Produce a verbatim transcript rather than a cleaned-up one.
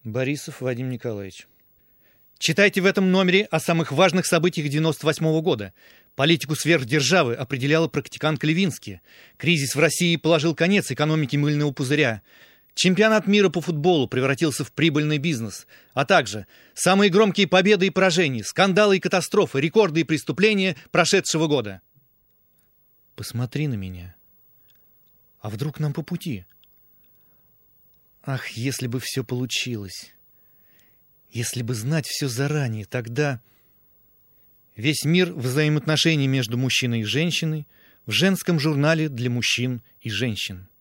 Борисов Вадим Николаевич. Читайте в этом номере о самых важных событиях девяносто восьмого года. Политику сверхдержавы определяла практиканка Левински. Кризис в России положил конец экономике мыльного пузыря. Чемпионат мира по футболу превратился в прибыльный бизнес. А также самые громкие победы и поражения, скандалы и катастрофы, рекорды и преступления прошедшего года. Посмотри на меня. А вдруг нам по пути? Ах, если бы все получилось. Если бы знать все заранее, тогда... Весь мир взаимоотношений между мужчиной и женщиной в женском журнале для мужчин и женщин.